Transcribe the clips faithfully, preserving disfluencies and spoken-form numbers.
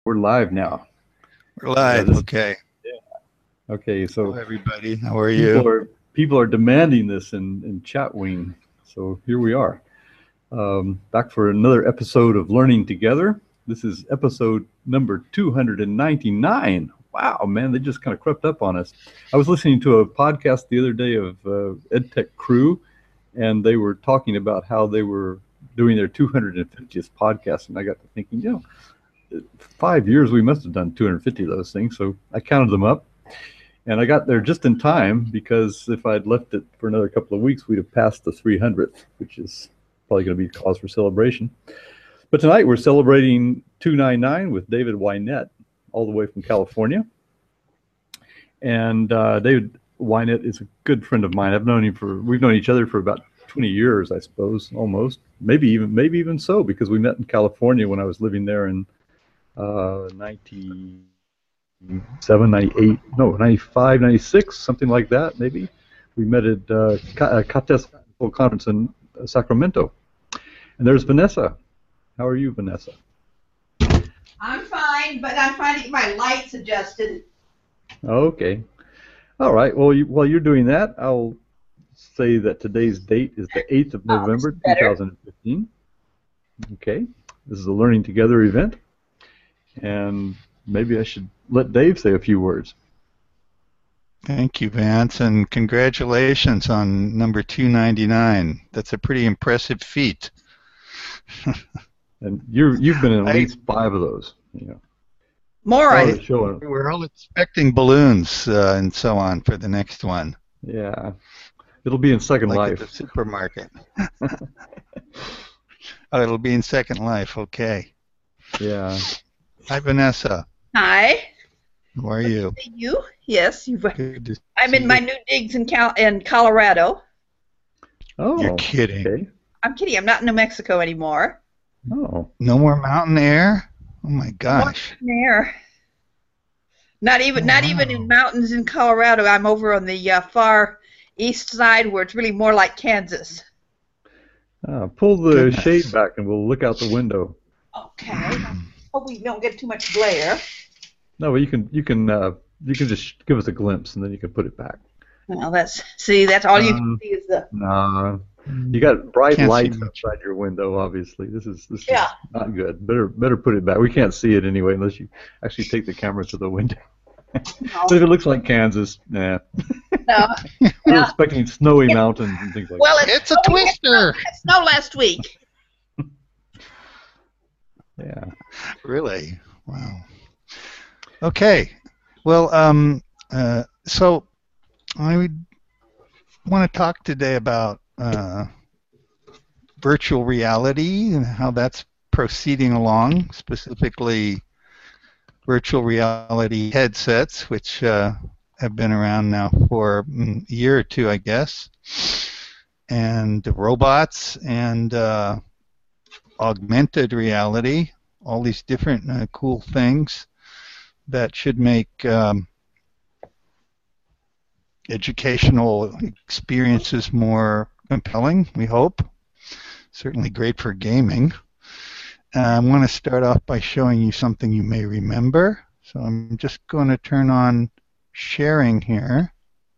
We're live now. We're Uh, live. this, Okay. okay, Hello, so everybody. How are you? people are people are demanding this in in Chatwing. So here we are, um, back for another episode of Learning Together. This is episode number two hundred ninety-nine. Wow, man, they just kind of crept up on us. I was listening to a podcast the other day of uh, EdTech Crew, and they were talking about how they were doing their two hundred fiftieth podcast, and I got to thinking, you know, five years we must have done two hundred fifty of those things. So I counted them up, and I got there just in time because if I'd left it for another couple of weeks, we'd have passed the three hundredth, which is probably going to be cause for celebration. But tonight we're celebrating two ninety-nine with David Wynette, all the way from California. And uh, David Wynette is a good friend of mine. I've known him for we've known each other for about twenty years, I suppose, almost, maybe even maybe even so, because we met in California when I was living there in uh, ninety-seven, ninety-eight, no, ninety-five, ninety-six, something like that, maybe. We met at uh, CATES conference in Sacramento. And there's Vanessa. How are you, Vanessa? I'm fine, but I'm trying to get my lights adjusted. Okay. All right. Well, you, while you're doing that, I'll say that today's date is the eighth of November, Oh, two thousand fifteen. Okay. This is a Learning Together event. And maybe I should let Dave say a few words. Thank you, Vance, and congratulations on number two ninety-nine. That's a pretty impressive feat. And you're, you've been in at I, least five of those. You know. More, I think. We're all expecting balloons uh, and so on for the next one. Yeah. It'll be in Second like Life. At the supermarket. Oh, it'll be in Second Life. Okay. Yeah. Hi, Vanessa. Hi. How are you? You? Yes. You've, Good to I'm see in my you. new digs in Cal in Colorado. Oh. You're kidding. Okay. I'm kidding. I'm not in New Mexico anymore. Oh. No more mountain air? Oh my gosh. There. Not even Oh, not wow. even in mountains in Colorado. I'm over on the uh, far east side where it's really more like Kansas. Uh, pull the Goodness. shade back and we'll look out the window. Okay. Hope we don't get too much glare. No, but you can you can uh, you can just give us a glimpse and then you can put it back. Well, that's see. That's all you can Um, see is the. Nah, you got bright Can't see lights much. outside your window. Obviously, this is this Yeah. is not good. Better better put it back. We can't see it anyway unless you actually take the camera to the window. No. But if it looks like Kansas, nah. No. We're Yeah. expecting snowy mountains and things like Well, that. it's, It's a twister. It snowed last week. Yeah. Really? Wow. Okay. Well, um, uh, so I would want to talk today about uh, virtual reality and how that's proceeding along, specifically virtual reality headsets, which uh, have been around now for mm, a year or two, I guess, and robots and uh, augmented reality, all these different uh, cool things that should make um, educational experiences more compelling, we hope. Certainly great for gaming. Uh, I want to start off by showing you something you may remember. So I'm just going to turn on sharing here.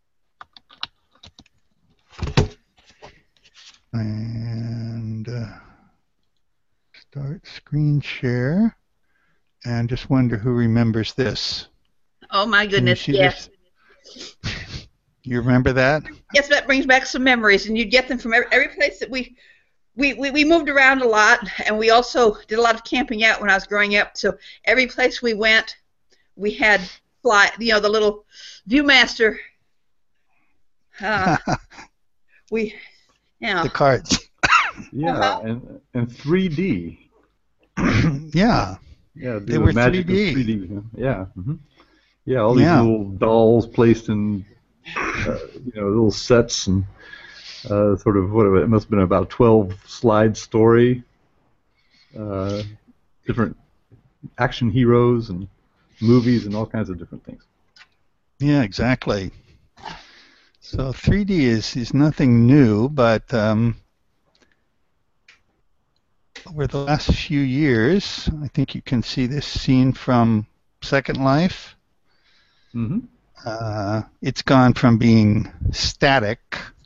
And uh, start screen share. And just wonder who remembers this. Oh my goodness! Can you see Yes. this? You remember that? Yes, that brings back some memories, and you get them from every, every place that we, we, we, we moved around a lot, and we also did a lot of camping out when I was growing up. So every place we went, we had fly, you know, the little ViewMaster. Uh, we, you know, The cards. Yeah, Uh-huh. and and three D. Yeah. Yeah, do They the were magic three D. of three D. huh? Yeah. hmm Yeah, all these Yeah. little dolls placed in, uh, you know, little sets and uh, sort of what it must have been about twelve slide story. Uh, different action heroes and movies and all kinds of different things. Yeah, exactly. So three D is, is nothing new, but um, over the last few years, I think you can see this scene from Second Life. Mm-hmm. Uh, it's gone from being static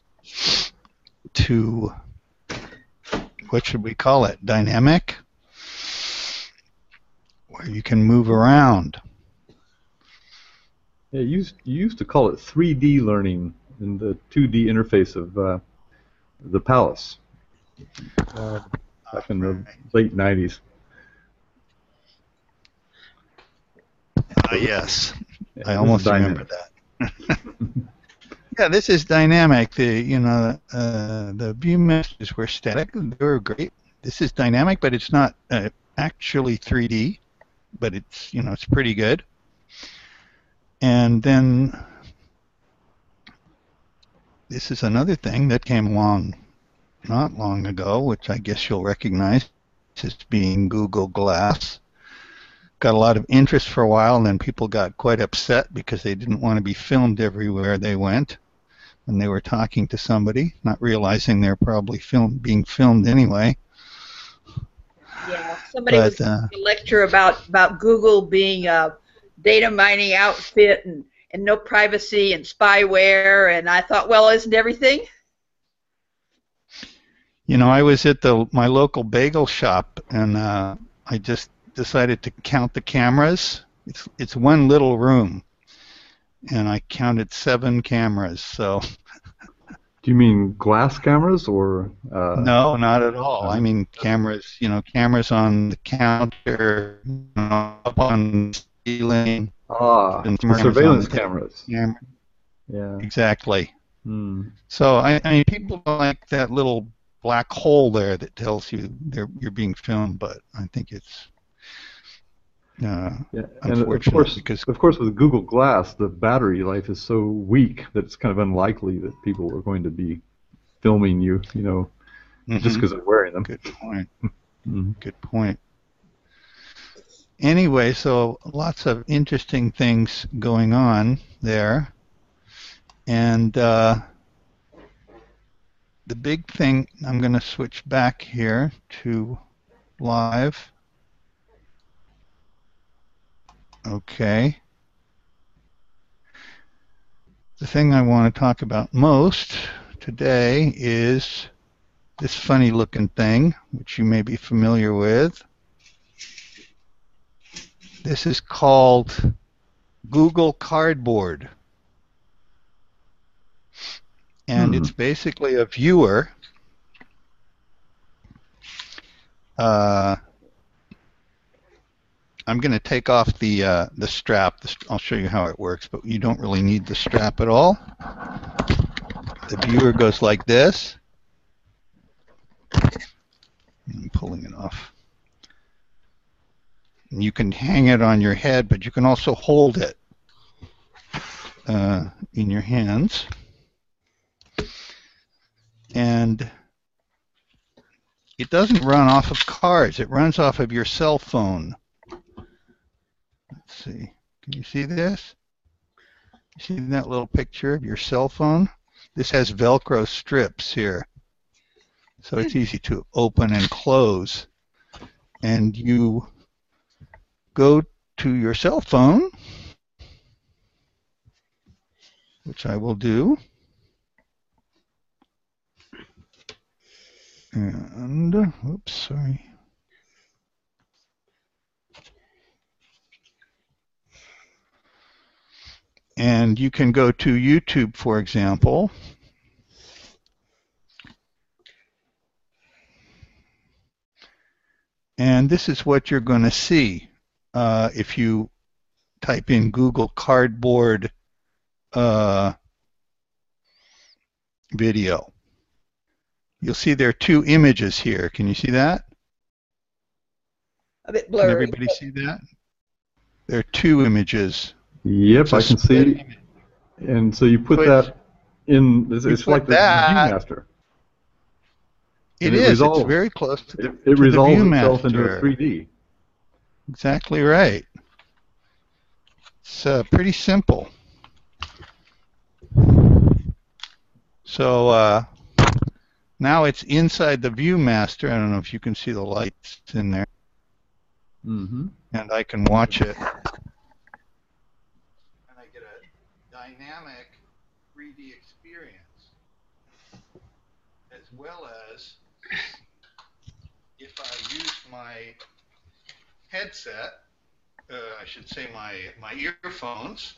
to, what should we call it, dynamic, where you can move around. Yeah, you used, you used to call it three D learning in the two D interface of uh, the Palace uh, back in the late nineties. Uh, yes, Yeah, I this almost is remember dynamic. that. Yeah, this is dynamic. The you know uh, the view messages were static. They were great. This is dynamic, but it's not uh, actually three D, but it's you know it's pretty good. And then this is another thing that came along not long ago, which I guess you'll recognize as being Google Glass. Got a lot of interest for a while, and then people got quite upset because they didn't want to be filmed everywhere they went when they were talking to somebody, not realizing they're probably film, being filmed anyway. Yeah, somebody But, was uh, giving a lecture about, about Google being a data mining outfit and, and no privacy and spyware, and I thought, well, isn't everything? You know, I was at the my local bagel shop, and uh, I just decided to count the cameras. It's it's one little room, and I counted seven cameras. So Do you mean glass cameras or? Uh, no, not at all. uh, I mean cameras. You know, cameras on the counter, you know, up on the ceiling. Ah, and the surveillance cameras. cameras. Camera. Yeah. Exactly. Hmm. So I, I mean, people don't like that little black hole there that tells you they're, you're being filmed, but I think it's uh, Yeah, and of unfortunate course, because of course, with Google Glass, the battery life is so weak that it's kind of unlikely that people are going to be filming you, you know, just Mhm. because they're wearing them. Good point. Mhm. Good point. Anyway, so lots of interesting things going on there, and uh, the big thing, I'm going to switch back here to live. Okay. The thing I want to talk about most today is this funny looking thing, which you may be familiar with. This is called Google Cardboard. And Hmm. it's basically a viewer. Uh, I'm going to take off the uh, the strap. The st- I'll show you how it works, but you don't really need the strap at all. The viewer goes like this. I'm pulling it off. And you can hang it on your head, but you can also hold it uh, in your hands. And it doesn't run off of cards. It runs off of your cell phone. Let's see. Can you see this? You see that little picture of your cell phone? This has Velcro strips here. So it's easy to open and close. And you go to your cell phone, which I will do. And, oops, sorry. And you can go to YouTube, for example. And this is what you're going to see uh, if you type in Google Cardboard uh, video. You'll see there are two images here. Can you see that? A bit Can blurry. everybody see that? There are two images. Yep, It's a I can split see. image. And so you put Put- that in. It's, you it's put like the, the that- Viewmaster. It And it is. resolves. It's very close to the, It, to it the resolves itself into Viewmaster. a three D. Exactly right. It's uh, pretty simple. So uh, now it's inside the ViewMaster. I don't know if you can see the lights in there. Mm-hmm. And I can watch it. And I get a dynamic three D experience, as well as if I use my headset, uh, I should say my, my earphones,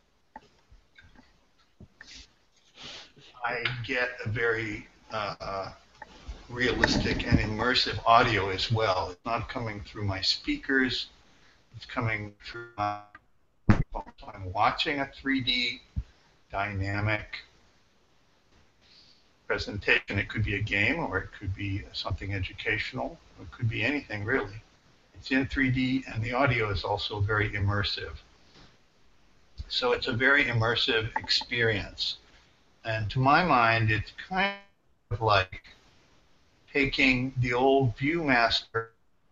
I get a very uh, uh, realistic and immersive audio as well. It's not coming through my speakers, it's coming through my phone. So I'm watching a three D dynamic presentation. It could be a game, or it could be something educational, or it could be anything really. It's in three D, and the audio is also very immersive. So it's a very immersive experience. And to my mind, it's kind of like taking the old ViewMaster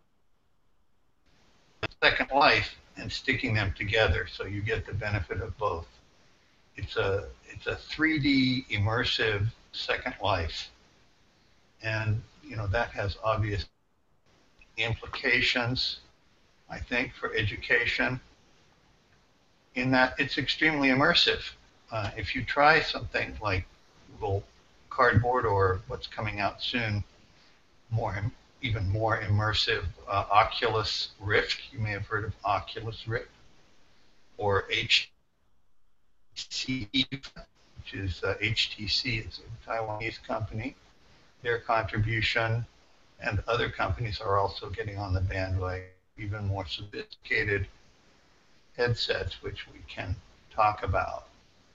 Second Life and sticking them together, so you get the benefit of both. It's a it's a three D immersive Second Life, and you know that has obvious implications, I think, for education, in that it's extremely immersive. Uh, if you try something like Google Cardboard, or what's coming out soon, more even more immersive, uh, Oculus Rift. You may have heard of Oculus Rift, or H T C, which is uh, H T C, is a Taiwanese company. Their contribution, and other companies are also getting on the bandwagon. Even more sophisticated headsets, which we can talk about.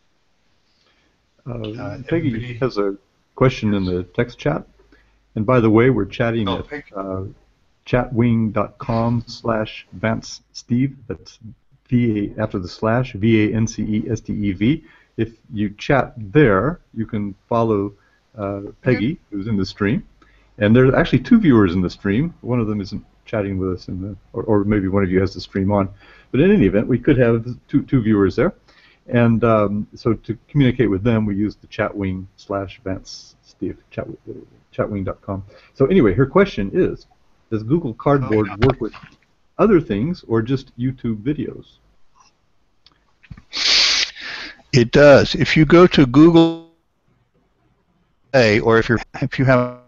Uh, Uh, Peggy everybody- has a question in the text chat. And by the way, we're chatting Oh, at Peggy. uh, chatwing.com slash Vance Steve. That's V A after the slash, V A N C E S T E V. If you chat there, you can follow uh, Peggy, who's in the stream. And there are actually two viewers in the stream. One of them isn't chatting with us, in the, or, or maybe one of you has the stream on. But in any event, we could have two, two viewers there. And um, so to communicate with them, we use the chatwing slash Vance Steve, chat, uh, chatwing dot com. So anyway, her question is, does Google Cardboard Oh, yeah. work with other things or just YouTube videos? It does. If you go to Google Play, or if you're if you have,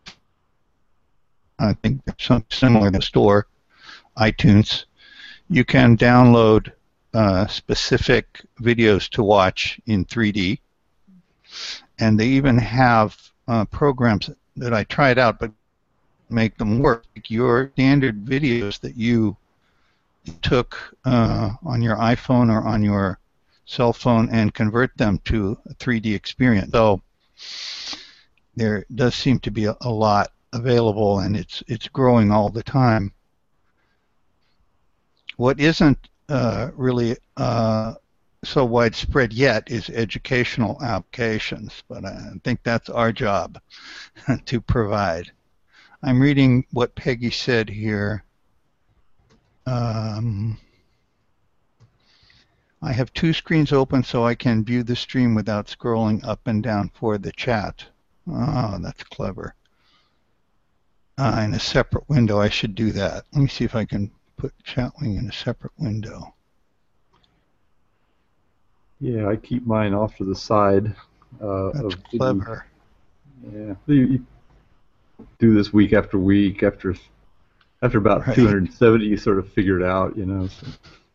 I think something similar in the store, iTunes, you can download uh, specific videos to watch in three D, and they even have uh, programs that I tried out, but make them work. Like your standard videos that you took uh, on your iPhone or on your cell phone and convert them to a three D experience. So there does seem to be a, a lot available, and it's it's growing all the time. What isn't uh, really uh, so widespread yet is educational applications, but I think that's our job to provide. I'm reading what Peggy said here. Um, I have two screens open so I can view the stream without scrolling up and down for the chat. Oh, that's clever. Uh, in a separate window, I should do that. Let me see if I can put Chatwing in a separate window. Yeah, I keep mine off to the side. Uh, That's of clever. Yeah, you, you do this week after week. After after about Right. two hundred seventy, you sort of figure it out, you know. So.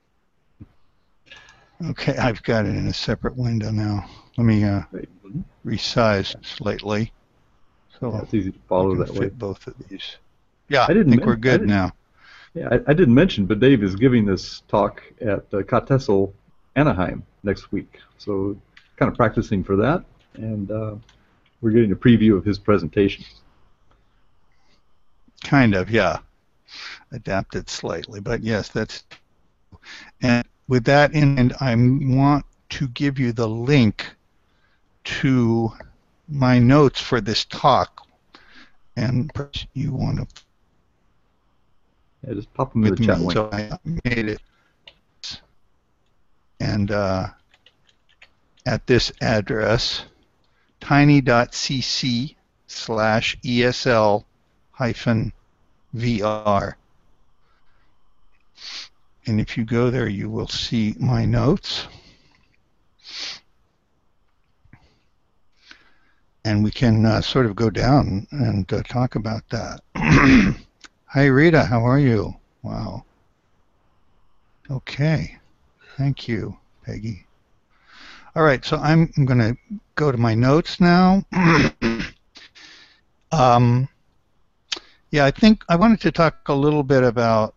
Okay, I've got it in a separate window now. Let me uh, resize slightly. So Yeah, it's easy to I follow can that fit way. both of these. Yeah, I I, didn't think men- we're I good didn't- now. Yeah, I, I didn't mention, but Dave is giving this talk at uh, COTESL Anaheim next week. So kind of practicing for that, and uh, we're getting a preview of his presentation. Kind of, yeah. Adapted slightly, but yes, that's. And with that in mind, I want to give you the link to my notes for this talk, and perhaps you want to Yeah, just pop them in with the me. chat link. So I made it, and uh, at this address, tiny.cc slash ESL hyphen VR. And if you go there, you will see my notes. And we can uh, sort of go down and uh, talk about that. Hi, Rita. How are you? Wow. Okay. Thank you, Peggy. All right. So I'm, I'm going to go to my notes now. um, yeah, I think I wanted to talk a little bit about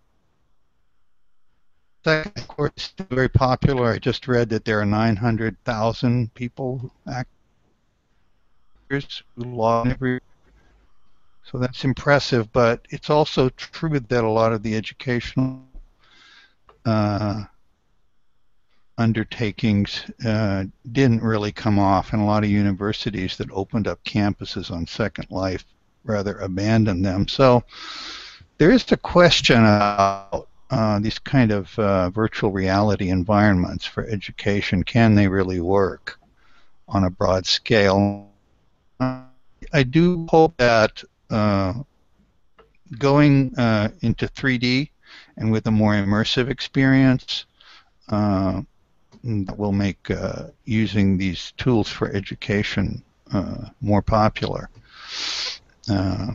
second, of course, it's very popular. I just read that there are nine hundred thousand people who act who log every, so that's impressive. But it's also true that a lot of the educational uh, undertakings uh, didn't really come off, and a lot of universities that opened up campuses on Second Life rather abandoned them. So there is a question about uh, these kind of uh, virtual reality environments for education. Can they really work on a broad scale? I do hope that uh, going uh, into three D and with a more immersive experience uh, will make uh, using these tools for education uh, more popular. Uh,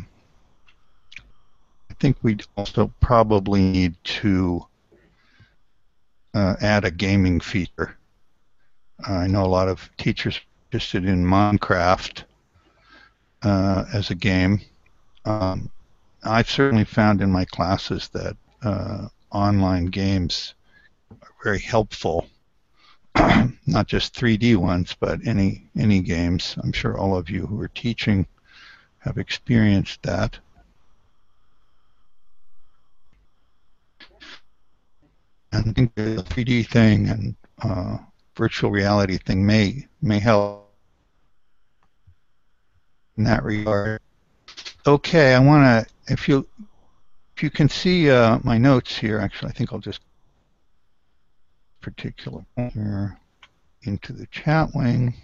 I think we also probably need to uh, add a gaming feature. Uh, I know a lot of teachers are interested in Minecraft Uh, as a game. Um, I've certainly found in my classes that uh, online games are very helpful, not just three D ones, but any any games. I'm sure all of you who are teaching have experienced that. And I think the three D thing and uh, virtual reality thing may may help in that regard. Okay, I want to, if you if you can see uh, my notes here, actually, I think I'll just particular here into the chat wing.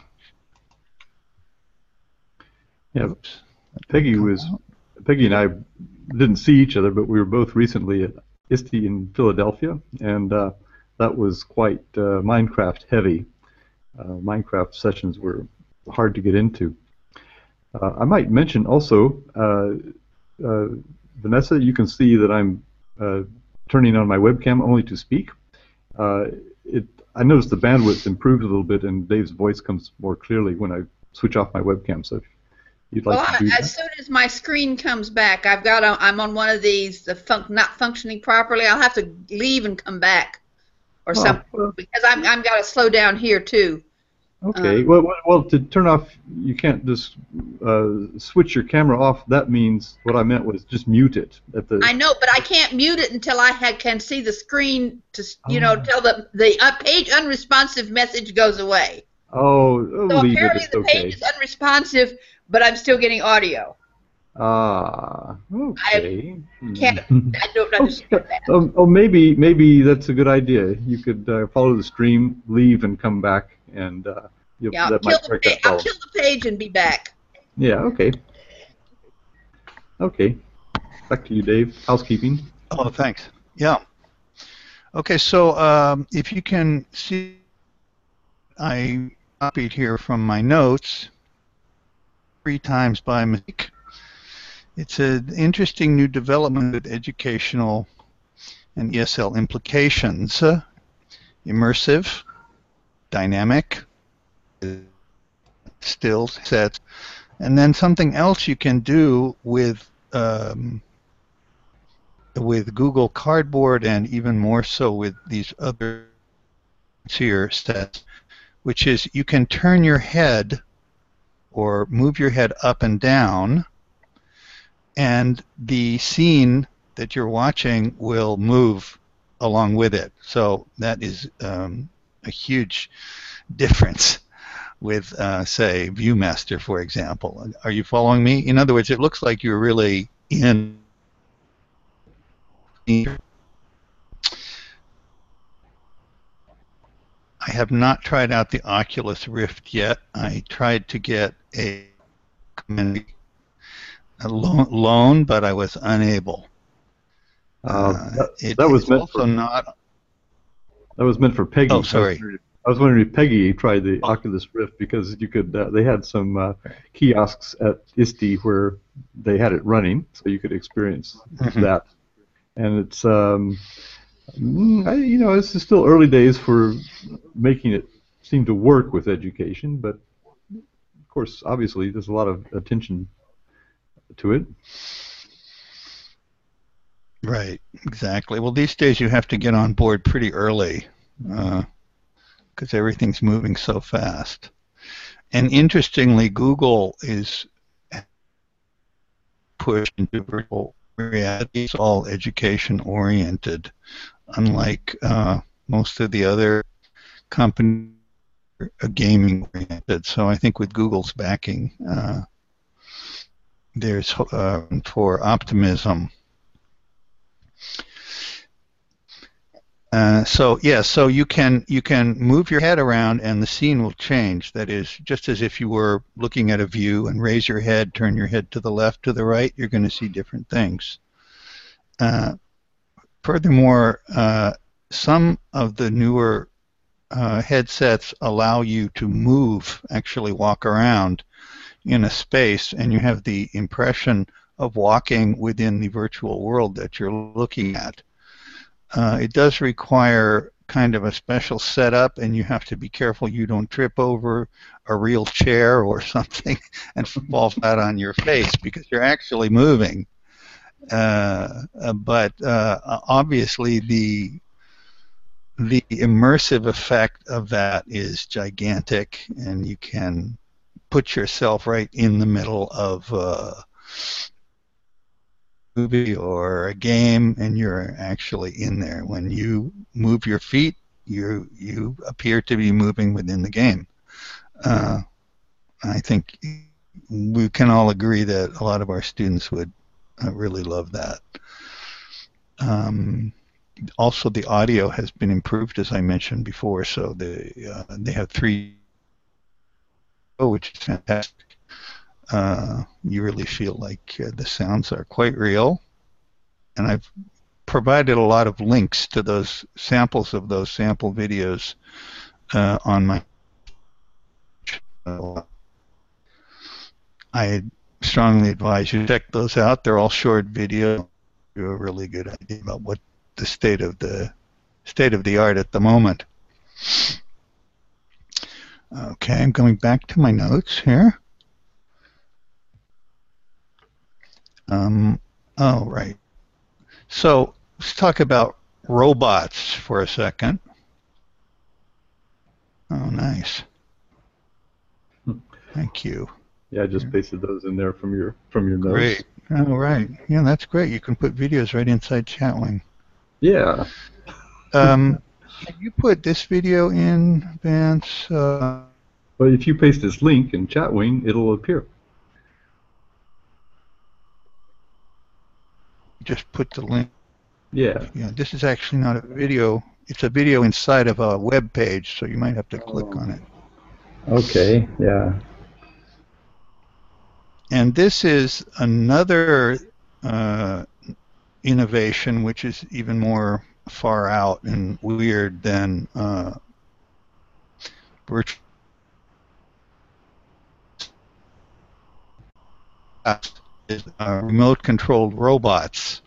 Yeah, Oops. Peggy was Peggy and I didn't see each other, but we were both recently at I S T E in Philadelphia, and uh, that was quite uh, Minecraft heavy. Uh, Minecraft sessions were hard to get into. Uh, I might mention also, uh, uh, Vanessa, you can see that I'm uh, turning on my webcam only to speak. Uh, it, I noticed the bandwidth improved a little bit, and Dave's voice comes more clearly when I switch off my webcam. So if you'd like well, to do I, that. As soon as my screen comes back, I've got a, I'm on one of these the fun, not functioning properly. I'll have to leave and come back, or Oh, something, well. because I'm I'm got to slow down here too. Okay. Um, well, well, well, to turn off, you can't just uh, switch your camera off. That means what I meant was just mute it at the. I know, but I can't mute it until I ha can see the screen to, you know, Oh. tell the the uh, page unresponsive message goes away. Oh, So leave it. apparently It's the okay. page is unresponsive, but I'm still getting audio. Ah, okay. Can't, I don't understand that. Oh, oh, maybe maybe that's a good idea. You could uh, follow the stream, leave, and come back, and uh, you'll, Yeah, I'll that kill, might the correct pa that I'll problem. kill the page and be back. Yeah. Okay. Okay. Back to you, Dave. Housekeeping. Oh, thanks. Yeah. Okay, so um, if you can see, I copied here from my notes three times by mistake. It's an interesting new development with educational and E S L implications. Uh, immersive, dynamic, still sets, and then something else you can do with um, with Google Cardboard, and even more so with these other here sets, which is you can turn your head or move your head up and down, and the scene that you're watching will move along with it. So that is um, a huge difference with, uh, say, ViewMaster, for example. Are you following me? In other words, it looks like you're really in. I have not tried out the Oculus Rift yet. I tried to get a alone, alone, but I was unable. Uh, Uh, that, it, that was it's meant also for not. that was meant for Peggy. Oh, I was sorry. wondering if, I was wondering if Peggy tried the Oh. Oculus Rift because you could. Uh, they had some uh, kiosks at I S T E where they had it running, so you could experience Mhm. that. And it's um, mm, I, you know, it's still early days for making it seem to work with education, but of course, obviously, there's a lot of attention to it. Right, exactly. Well, these days you have to get on board pretty early because everything's moving so fast. And interestingly, Google is pushed into virtual reality. It's all education oriented, unlike uh, most of the other companies are gaming oriented. So I think with Google's backing, uh, there's uh, for optimism. Uh, so yeah, so you can you can move your head around and the scene will change. That is, just as if you were looking at a view and raise your head, turn your head to the left, to the right, you're going to see different things. Uh, furthermore, uh, some of the newer uh, headsets allow you to move, actually walk around in a space, and you have the impression of walking within the virtual world that you're looking at. Uh, it does require kind of a special setup, and you have to be careful you don't trip over a real chair or something and fall flat on your face because you're actually moving. Uh, but uh, obviously, the the immersive effect of that is gigantic, and you can put yourself right in the middle of uh, movie or a game, and you're actually in there. When you move your feet, you you appear to be moving within the game. Uh, I think we can all agree that a lot of our students would uh, really love that. Um, also, the audio has been improved, as I mentioned before, so they uh, they have three, which is fantastic. Uh, you really feel like uh, the sounds are quite real. And I've provided a lot of links to those samples of those sample videos uh, on my channel. I strongly advise you to check those out. They're all short video. You have a really good idea about what the state of the state of the art at the moment. Okay, I'm going back to my notes here. Um, oh, right. So let's talk about robots for a second. Oh, nice. Thank you. Yeah, I just pasted those in there from your from your notes. Great. Oh, right. Yeah, that's great. You can put videos right inside Chatwing. Yeah. Um, can you put this video in, Vance? Uh, But if you paste this link in Chatwing, it'll appear. just put the link. Yeah. Yeah, this is actually not a video. It's a video inside of a web page, so you might have to click on it. Okay. Yeah. And this is another uh, innovation, which is even more far out and weird than uh, virtual. Is, uh, remote-controlled robots.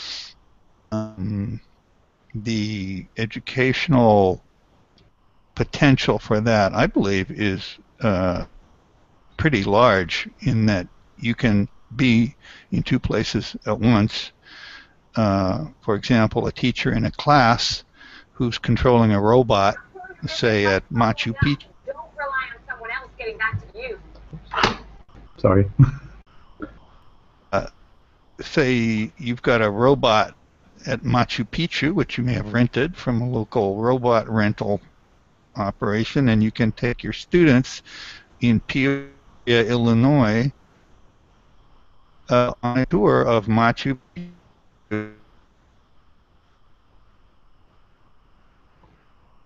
Um, the educational potential for that, I believe, is uh, pretty large in that you can be in two places at once. Uh, for example, a teacher in a class who's controlling a robot, say at Machu Picchu. Don't rely on someone else getting back to you. Sorry. uh, say you've got a robot at Machu Picchu, which you may have rented from a local robot rental operation, and you can take your students in Peoria, Illinois, uh, on a tour of Machu Picchu.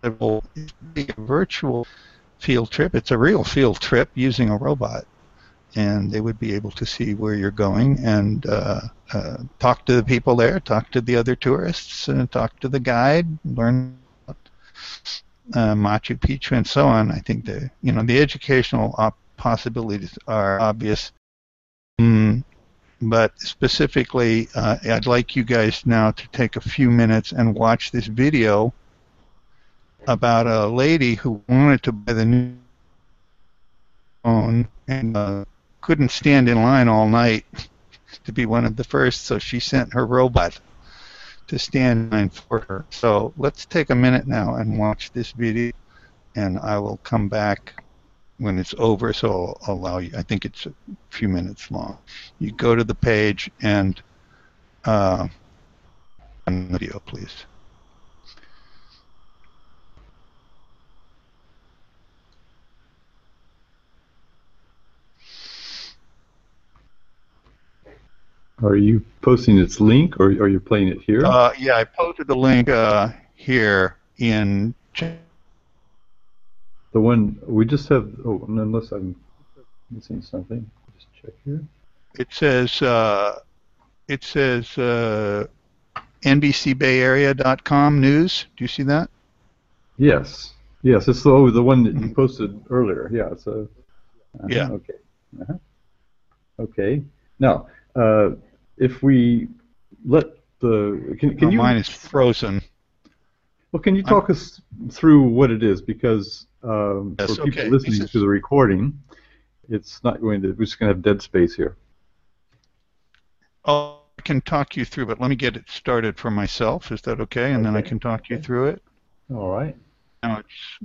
It's a virtual field trip. It's a real field trip using a robot. and they would be able to see where you're going and uh, uh, talk to the people there, talk to the other tourists, uh, talk to the guide, learn about uh, Machu Picchu and so on. I think the you know the educational op- possibilities are obvious. Mm, but specifically, uh, I'd like you guys now to take a few minutes and watch this video about a lady who wanted to buy the new phone and uh, couldn't stand in line all night to be one of the first, so she sent her robot to stand in line for her. So let's take a minute now and watch this video, and I will come back when it's over, so I'll allow you. I think it's a few minutes long. You go to the page and uh, on the video, please. Are you posting its link, or are you playing it here? Uh, yeah, I posted the link uh, here in chat. The one we just have. Oh, unless I'm missing something, just check here. It says uh, it says uh, N B C Bay Area dot com news. Do you see that? Yes, yes. It's the oh, the one that you posted earlier. Yeah. So. Uh-huh, yeah. Okay. Uh-huh. Okay. Now, uh, if we let the can can oh, you mine is frozen. Well, can you talk I'm, us through what it is? Because um, yes, for people okay. listening is, to the recording, it's not going to. We're just going to have dead space here. Oh, I can talk you through, but let me get it started for myself. Is that okay? And okay. then I can talk you through it. All right. Now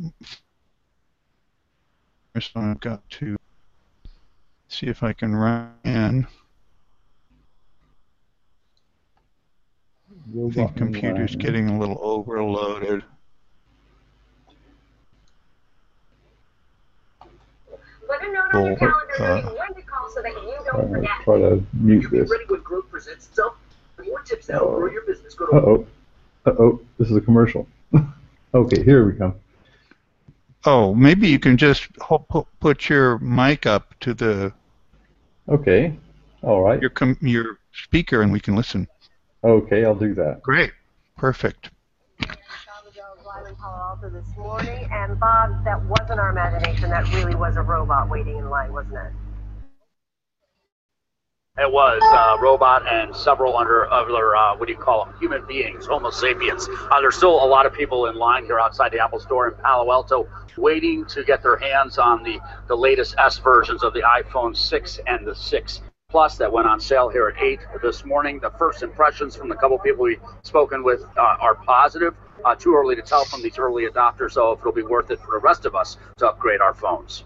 it's. So I've got to see if I can run in. I think computer's getting a little overloaded. Let a note on your calendar knowing when to call so that you don't forget. Try to mute this. Ready when growth presents itself. More tips to help grow your business. Go to Uh-oh. Uh-oh. This is a commercial. Okay, here we come. Oh, maybe you can just put your mic up to the. Okay. All right. Your com your speaker, and we can listen. Okay, I'll do that. Great. Perfect. Live in Palo Alto this morning, and Bob, that wasn't our imagination. That really was a robot waiting in line, wasn't it? It was a uh, robot and several under other, uh, what do you call them, human beings, Homo sapiens. Uh, there's still a lot of people in line here outside the Apple Store in Palo Alto waiting to get their hands on the, the latest S versions of the iPhone six and the six Plus that went on sale here at eight this morning. The first impressions from the couple people we've spoken with uh, are positive. Uh, too early to tell from these early adopters, so if it'll be worth it for the rest of us to upgrade our phones.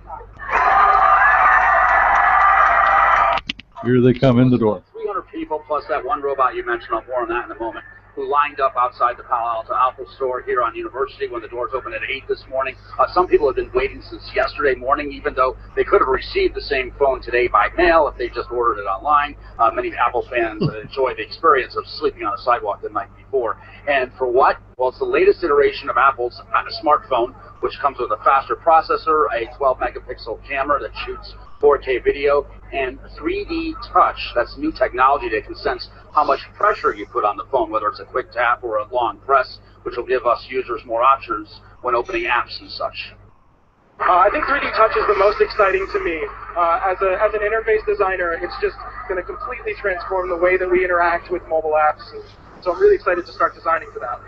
Here they come in the door. three hundred people plus that one robot you mentioned. I'll more on that in a moment. Who lined up outside the Palo Alto Apple Store here on University when the doors opened at eight this morning. Uh, some people have been waiting since yesterday morning, even though they could have received the same phone today by mail if they just ordered it online. Uh, many Apple fans enjoy the experience of sleeping on a sidewalk the night before. And for what? Well, it's the latest iteration of Apple's smartphone, which comes with a faster processor, a twelve megapixel camera that shoots four K video, and three D touch. That's new technology that can sense how much pressure you put on the phone, whether it's a quick tap or a long press, which will give us users more options when opening apps and such. Uh, I think three D touch is the most exciting to me. Uh, as, a, as an interface designer, it's just going to completely transform the way that we interact with mobile apps. So I'm really excited to start designing for that.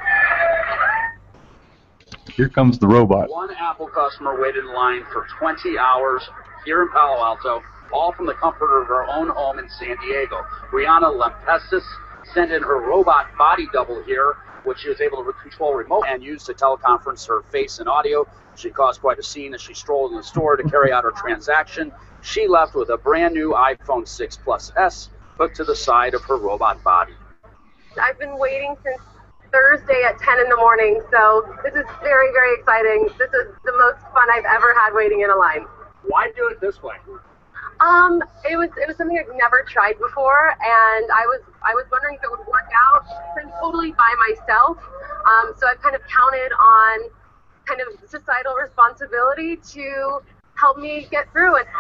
Here comes the robot. One Apple customer waited in line for twenty hours here in Palo Alto, all from the comfort of her own home in San Diego. Brianna Lempestis sent in her robot body double here, which she was able to control remote and use to teleconference her face and audio. She caused quite a scene as she strolled in the store to carry out her transaction. She left with a brand new iPhone six Plus S hooked to the side of her robot body. I've been waiting since Thursday at ten in the morning, so this is very, very exciting. This is the most fun I've ever had waiting in a line. Why do it this way? Um, it was it was something I've never tried before, and I was I was wondering if it would work out. I'm totally by myself, um, so I've kind of counted on kind of societal responsibility to help me get through it.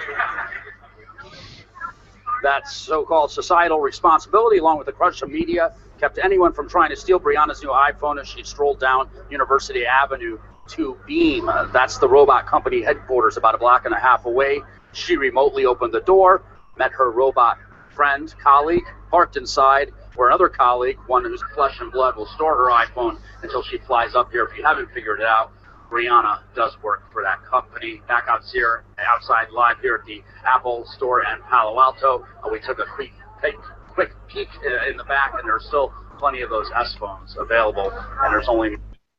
That so-called societal responsibility, along with the crush of media, kept anyone from trying to steal Brianna's new iPhone as she strolled down University Avenue to Beam. Uh, that's the robot company headquarters about a block and a half away. She remotely opened the door, met her robot friend, colleague, parked inside, where another colleague, one whose flesh and blood, will store her iPhone until she flies up here. If you haven't figured it out, Brianna does work for that company. Back out here, outside live here at the Apple store in Palo Alto. Uh, we took a quick, quick, quick peek uh, in the back, and there's still plenty of those S phones available, and there's only...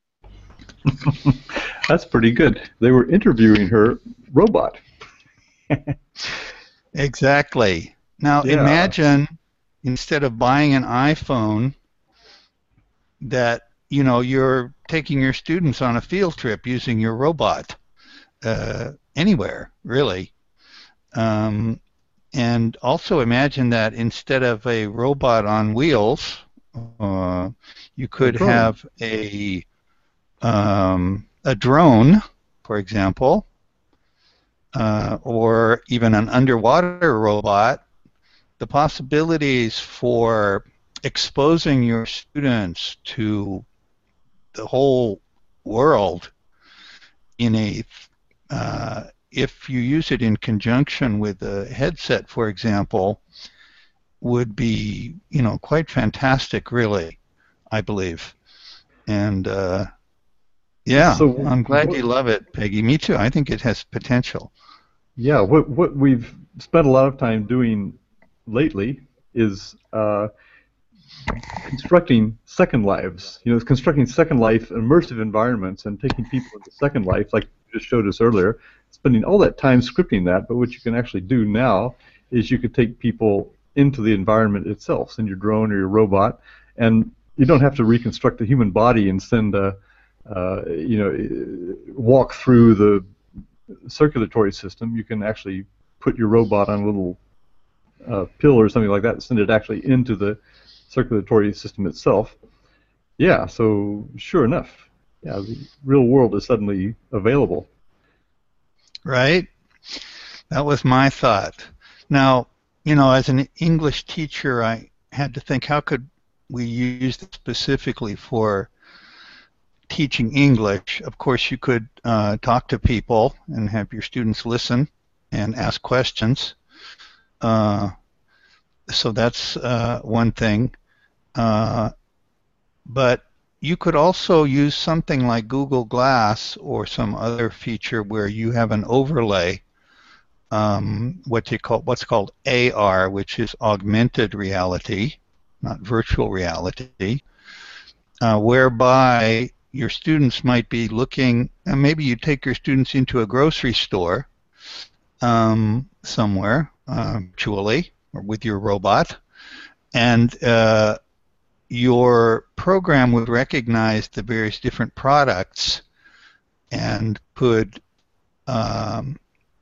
That's pretty good. They were interviewing her robot. Exactly. Now Yeah. imagine, instead of buying an iPhone, that you know you're taking your students on a field trip using your robot uh, anywhere, really. Um, and also imagine that instead of a robot on wheels, uh, you could A drone. have a um, a drone, for example, uh, or even an underwater robot. The possibilities for exposing your students to the whole world in a, uh, if you use it in conjunction with a headset, for example, would be, you know, quite fantastic, really, I believe. And uh, yeah, So I'm glad what- you love it, Peggy. Me too. I think it has potential. Yeah, what what we've spent a lot of time doing lately is uh, constructing second lives. You know, it's constructing second life immersive environments and taking people into second life, like you just showed us earlier, spending all that time scripting that. But what you can actually do now is you could take people into the environment itself, send your drone or your robot, and you don't have to reconstruct the human body and send a, uh, you know, walk through the circulatory system. You can actually put your robot on a little uh, pill or something like that and send it actually into the circulatory system itself. Yeah, so sure enough, yeah, the real world is suddenly available. Right? That was my thought. Now, you know, as an English teacher, I had to think, how could we use this specifically for teaching English? Of course, you could uh, talk to people and have your students listen and ask questions. Uh, so that's uh, one thing. Uh, but you could also use something like Google Glass or some other feature where you have an overlay, um, what you call what's called A R, which is augmented reality, not virtual reality, uh, whereby your students might be looking, and maybe you take your students into a grocery store um, somewhere, uh, virtually, or with your robot, and uh, your program would recognize the various different products and could um,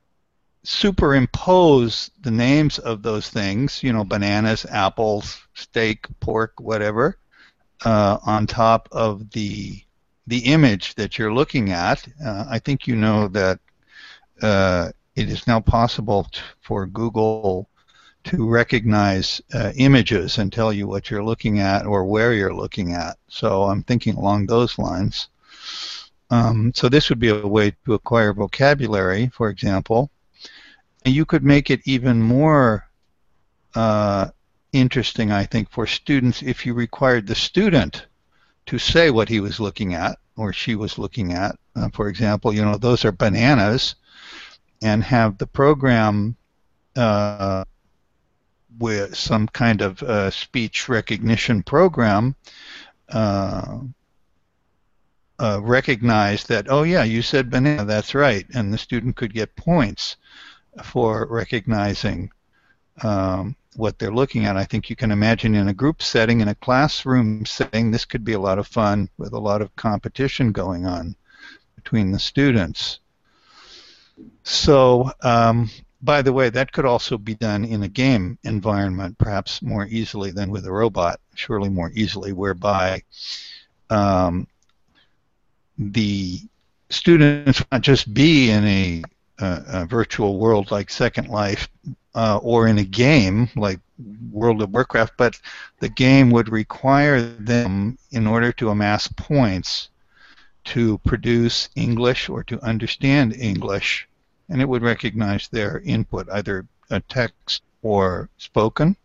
superimpose the names of those things, you know, bananas, apples, steak, pork, whatever, uh, on top of the the image that you're looking at. Uh, I think you know that uh, it is now possible t- for Google to recognize uh, images and tell you what you're looking at or where you're looking at. So I'm thinking along those lines. Um, so this would be a way to acquire vocabulary, for example. And you could make it even more uh, interesting, I think, for students if you required the student to say what he was looking at or she was looking at. Uh, for example, you know, those are bananas, and have the program uh, with some kind of uh, speech recognition program uh, uh, recognize that, oh yeah, you said banana, that's right, and the student could get points for recognizing um, what they're looking at. I think you can imagine in a group setting, in a classroom setting, this could be a lot of fun with a lot of competition going on between the students. So, um, by the way, that could also be done in a game environment, perhaps more easily than with a robot, surely more easily, whereby um, the students not just be in a a, a virtual world like Second Life uh, or in a game like World of Warcraft, but the game would require them, in order to amass points, to produce English or to understand English, and it would recognize their input, either a text or spoken,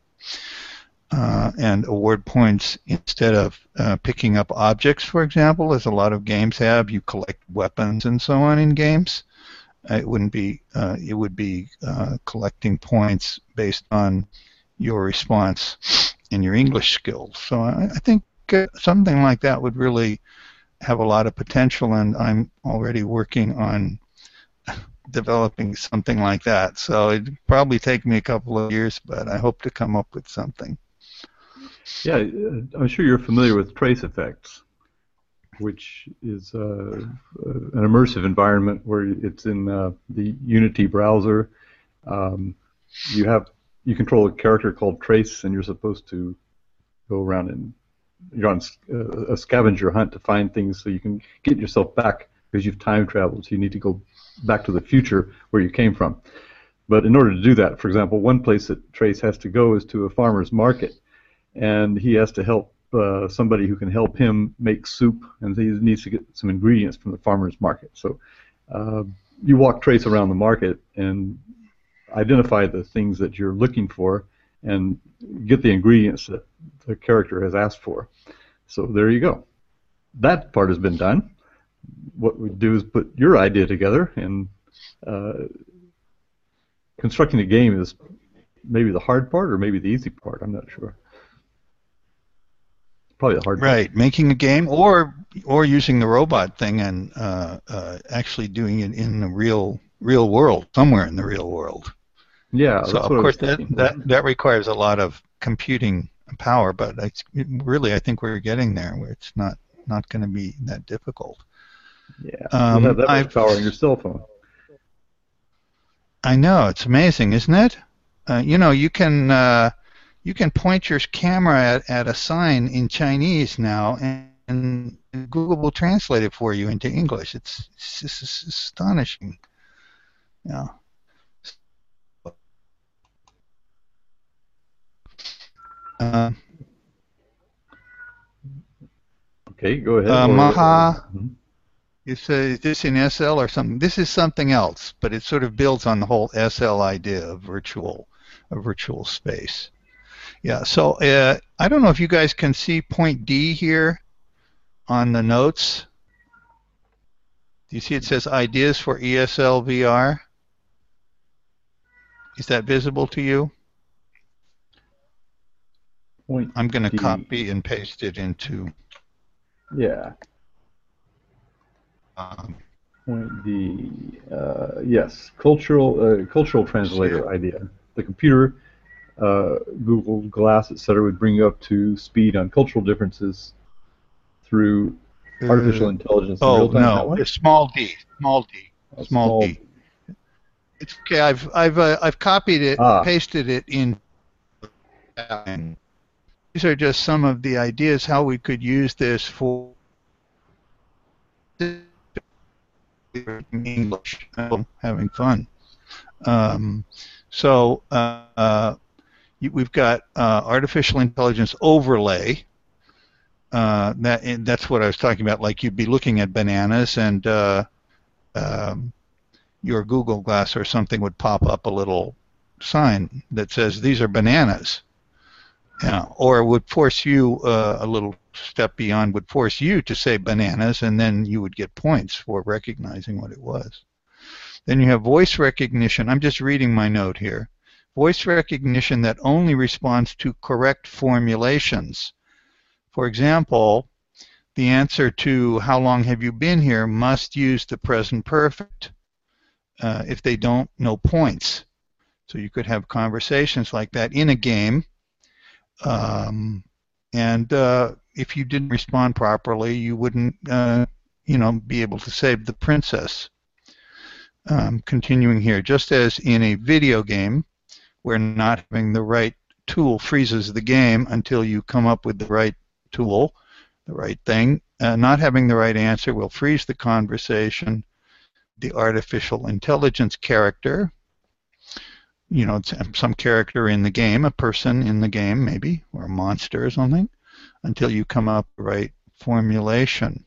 uh, and award points instead of uh, picking up objects, for example, as a lot of games have. You collect weapons and so on in games. Uh, it wouldn't be. Uh, it would be uh, collecting points based on your response and your English skills. So I, I think uh, something like that would really have a lot of potential, and I'm already working on developing something like that. So it'd probably take me a couple of years, but I hope to come up with something. Yeah, I'm sure you're familiar with trace effects, which is uh, an immersive environment where it's in uh, the Unity browser. Um, you have you control a character called Trace, and you're supposed to go around and you're on a scavenger hunt to find things so you can get yourself back, because you've time traveled, so you need to go back to the future where you came from. But in order to do that, for example, one place that Trace has to go is to a farmer's market, and he has to help uh, somebody who can help him make soup, and he needs to get some ingredients from the farmer's market. So uh, you walk Trace around the market and identify the things that you're looking for and get the ingredients that the character has asked for. So there you go. That part has been done. What we do is put your idea together, and uh, constructing a game is maybe the hard part or maybe the easy part. I'm not sure. Probably the hard part. Right, making a game or or using the robot thing and uh, uh, actually doing it in the real real world, somewhere in the real world. Yeah. So of course that, that that requires a lot of computing power, but it's, really I think we're getting there where it's not not going to be that difficult. Yeah. Um, you have that much I've, power on your cell phone. I know, it's amazing, isn't it? Uh, you know, you can uh, you can point your camera at, at a sign in Chinese now, and, and Google will translate it for you into English. It's, it's just it's astonishing. Yeah. Uh, okay, go ahead. Uh, or, Maha, mm-hmm. You say, is this in S L or something? This is something else, but it sort of builds on the whole S L idea of virtual, a virtual space. Yeah. So uh, I don't know if you guys can see point D here on the notes. Do you see it says ideas for E S L V R? Is that visible to you? Point I'm going to D. copy and paste it into. Yeah. Um, Point D. Uh, yes, cultural uh, cultural translator idea. The computer, uh, Google Glass, et cetera, would bring you up to speed on cultural differences through artificial uh, intelligence. Oh real time. That no, one? it's small d, small d, A small d. It's okay. I've I've uh, I've copied it, Ah. pasted it in. And these are just some of the ideas how we could use this for English. I'm having fun. Um, so uh, uh, you- we've got uh, artificial intelligence overlay. Uh, that and that's what I was talking about. Like you'd be looking at bananas, and uh, um, your Google Glass or something would pop up a little sign that says these are bananas. Yeah, or it would force you uh, a little step beyond, would force you to say bananas, and then you would get points for recognizing what it was. Then you have voice recognition. I'm just reading my note here. Voice recognition that only responds to correct formulations. For example, the answer to how long have you been here must use the present perfect. Uh, if they don't, no points. So you could have conversations like that in a game. Um, and uh, if you didn't respond properly, you wouldn't, uh, you know, be able to save the princess. Um, continuing here, just as in a video game, where not having the right tool freezes the game until you come up with the right tool, the right thing, uh, not having the right answer will freeze the conversation. the artificial intelligence character, you know, some character in the game, a person in the game maybe, or a monster or something, until you come up with the right formulation.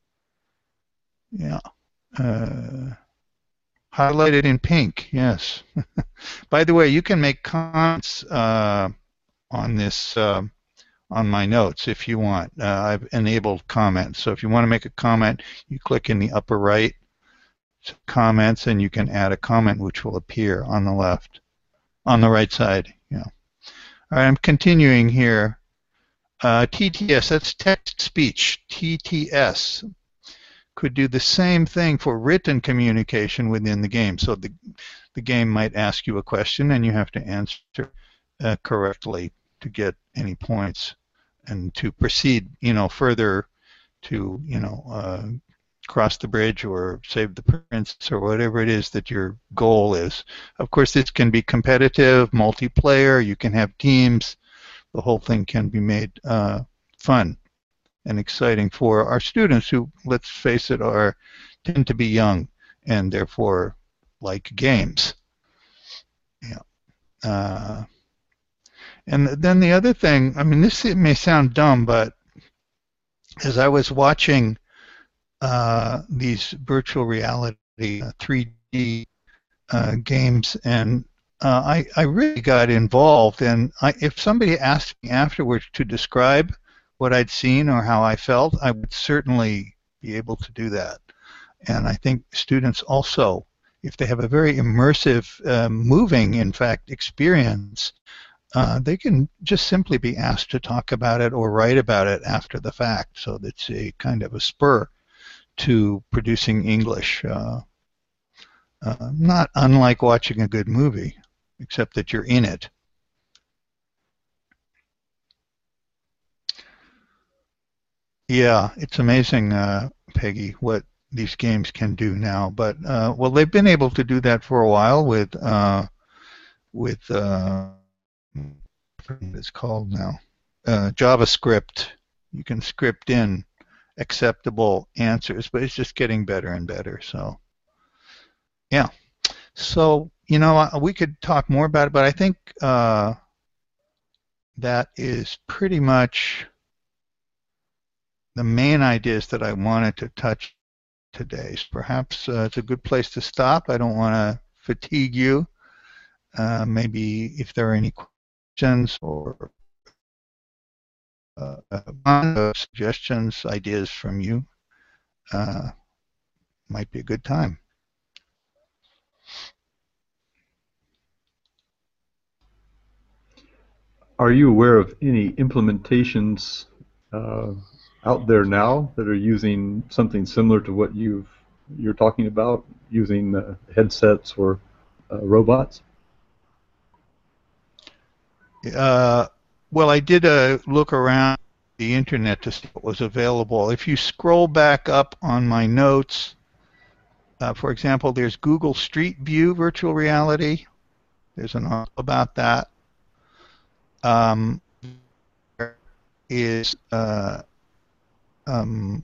Yeah. Uh, highlighted in pink, yes. By the way, you can make comments uh, on this, uh, on my notes if you want. Uh, I've enabled comments. So if you want to make a comment, you click in the upper right, comments, and you can add a comment which will appear on the left, on the right side. Yeah. All right, I'm continuing here. Uh, T T S, that's text-speech. T T S could do the same thing for written communication within the game. So the, the game might ask you a question, and you have to answer uh, correctly to get any points, and to proceed, you know, further to, you know, uh, cross the bridge or save the princess or whatever it is that your goal is. Of course, this can be competitive, multiplayer. You can have teams. The whole thing can be made uh, fun and exciting for our students who, let's face it, are tend to be young and therefore like games. Yeah. Uh, and then the other thing, I mean, this may sound dumb, but as I was watching uh, these virtual reality uh, three D uh, games, and uh, I, I really got involved. And I, if somebody asked me afterwards to describe what I'd seen or how I felt, I would certainly be able to do that. And I think students also, if they have a very immersive, uh, moving, in fact, experience, uh, they can just simply be asked to talk about it or write about it after the fact. So that's a kind of a spur to producing English. Uh, uh, not unlike watching a good movie, except that you're in it. Yeah, it's amazing, uh, Peggy, what these games can do now. But uh, well, they've been able to do that for a while with uh, with uh, what it's called now, uh, JavaScript. You can script in acceptable answers, but it's just getting better and better. So yeah, so you know, we could talk more about it, but I think uh, that is pretty much the main ideas that I wanted to touch today. Perhaps uh, it's a good place to stop. I don't want to fatigue you. Uh, maybe if there are any questions or uh, uh, suggestions, ideas from you, uh, might be a good time. Are you aware of any implementations uh, out there now that are using something similar to what you've you're talking about, using uh, headsets or uh, robots? Uh, well, I did a look around the internet to see what was available. If you scroll back up on my notes, uh, for example, there's Google Street View virtual reality. There's an article about that. Um, there is uh, um,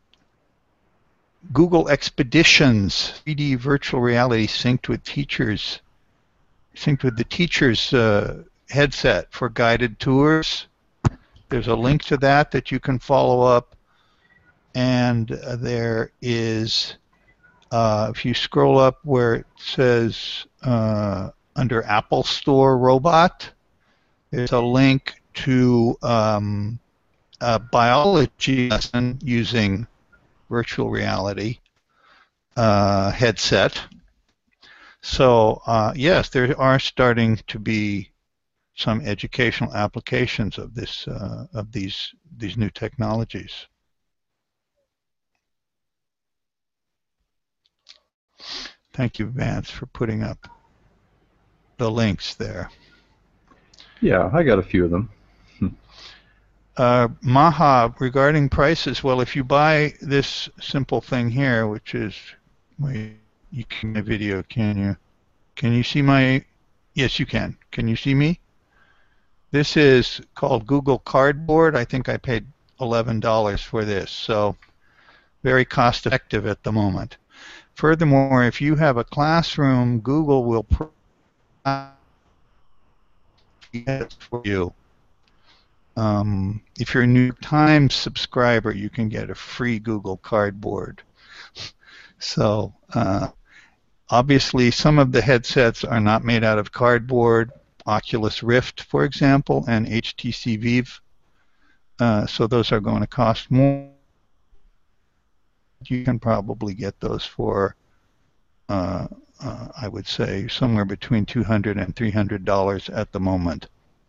Google Expeditions three D virtual reality synced with teachers, synced with the teacher's uh, headset for guided tours. There's a link to that that you can follow up, and uh, there is, uh, if you scroll up where it says uh, under Apple Store Robot, there's a link to um, a biology lesson using virtual reality uh, headset. So uh, yes, there are starting to be some educational applications of this uh, of these these new technologies. Thank you, Vance, for putting up the links there. Yeah, I got a few of them. Uh, Maha, regarding prices, well, if you buy this simple thing here, which is, wait, you can see my video, can you? Can you see my, yes, you can. Can you see me? This is called Google Cardboard. I think I paid eleven dollars for this, so very cost effective at the moment. Furthermore, if you have a classroom, Google will provide it for you. Um, if you're a New York Times subscriber, you can get a free Google Cardboard. So uh, obviously, some of the headsets are not made out of cardboard. Oculus Rift, for example, and H T C Vive. Uh, so those are going to cost more. You can probably get those for, uh, uh, I would say, somewhere between two hundred dollars and three hundred dollars at the moment.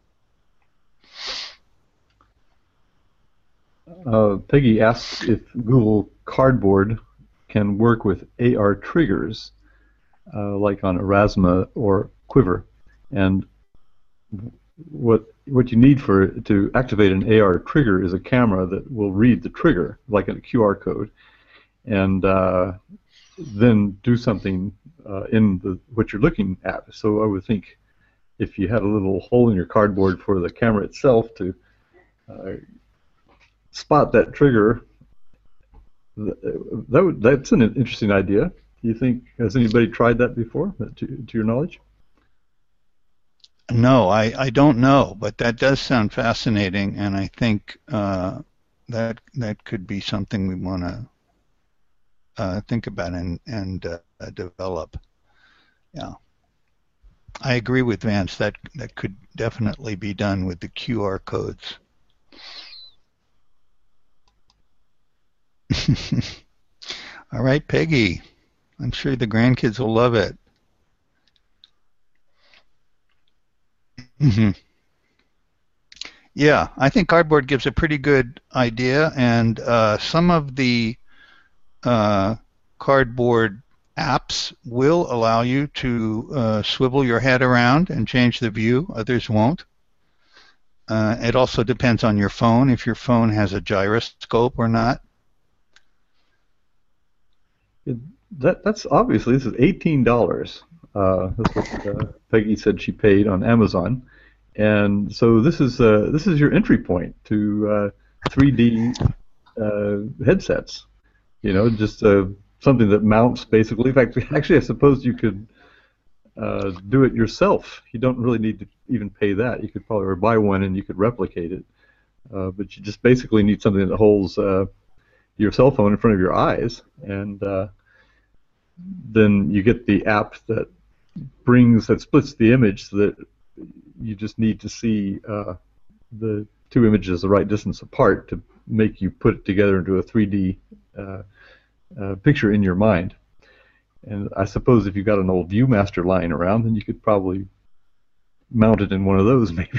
Uh, Peggy asks if Google Cardboard can work with A R triggers, uh, like on Aurasma or Quiver, and what what you need for to activate an A R trigger is a camera that will read the trigger, like a Q R code, and uh, then do something uh, in the what you're looking at. So I would think if you had a little hole in your cardboard for the camera itself to uh, spot that trigger, that would, that's an interesting idea. Do you think, has anybody tried that before, to, to your knowledge? No, I, I don't know, but that does sound fascinating, and I think uh, that that could be something we want to uh, think about and, and uh, develop. Yeah. I agree with Vance. That, that could definitely be done with the Q R codes. All right, Peggy. I'm sure the grandkids will love it. Mm-hmm. Yeah, I think Cardboard gives a pretty good idea, and uh, some of the uh, Cardboard apps will allow you to uh, swivel your head around and change the view. Others won't. Uh, it also depends on your phone, if your phone has a gyroscope or not. It, that that's obviously, this is eighteen dollars. Uh, that's what uh, Peggy said she paid on Amazon, and so this is uh, this is your entry point to uh, three D uh, headsets. You know, just uh, something that mounts basically. In fact, actually, I suppose you could uh, do it yourself. You don't really need to even pay that. You could probably buy one and you could replicate it. Uh, but you just basically need something that holds uh, your cell phone in front of your eyes, and uh, then you get the app that brings that splits the image so that you just need to see uh, the two images the right distance apart to make you put it together into a three D uh, uh, picture in your mind. And I suppose if you got an old ViewMaster lying around, then you could probably mount it in one of those, maybe.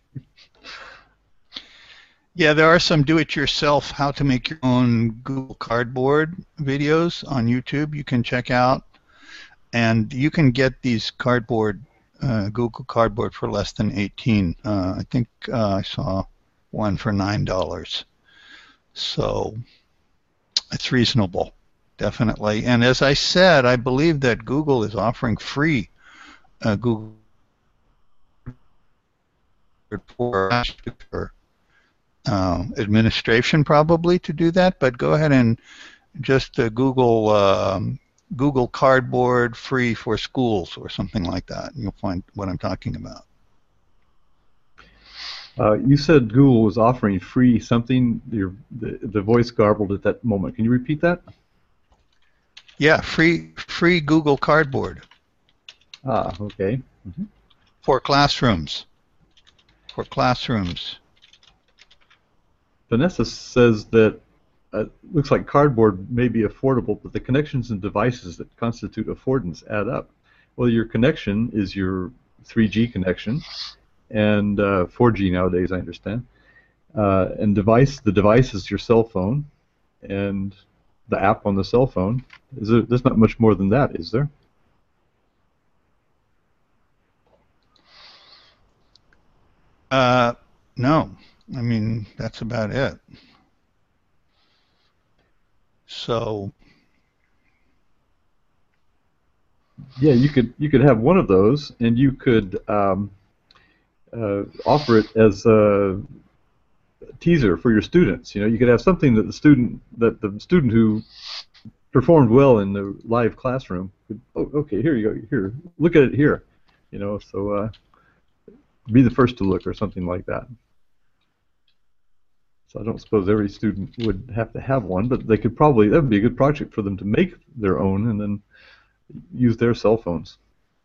Yeah, there are some do-it-yourself how to make your own Google Cardboard videos on YouTube you can check out. And you can get these cardboard, uh, Google Cardboard for less than eighteen dollars. Uh, I think uh, I saw one for nine dollars. So it's reasonable, definitely. And as I said, I believe that Google is offering free uh, Google for uh, administration probably to do that, but go ahead and just uh, Google um, Google Cardboard free for schools or something like that, and you'll find what I'm talking about. Uh, you said Google was offering free something. Your, the, the voice garbled at that moment. Can you repeat that? Yeah, free free Google Cardboard. Ah, okay. Mm-hmm. For classrooms. For classrooms. Vanessa says that uh, looks like Cardboard may be affordable, but the connections and devices that constitute affordance add up. Well, your connection is your three G connection, and uh, four G nowadays, I understand. Uh, and device, the device is your cell phone, and the app on the cell phone. Is there, there's not much more than that, is there? Uh, no. I mean, that's about it. So, yeah, you could you could have one of those, and you could um, uh, offer it as a teaser for your students. You know, you could have something that the student that the student who performed well in the live classroom. Oh, okay, here you go. Here, look at it here. You know, so uh, be the first to look or something like that. So I don't suppose every student would have to have one, but they could probably, that would be a good project for them to make their own and then use their cell phones.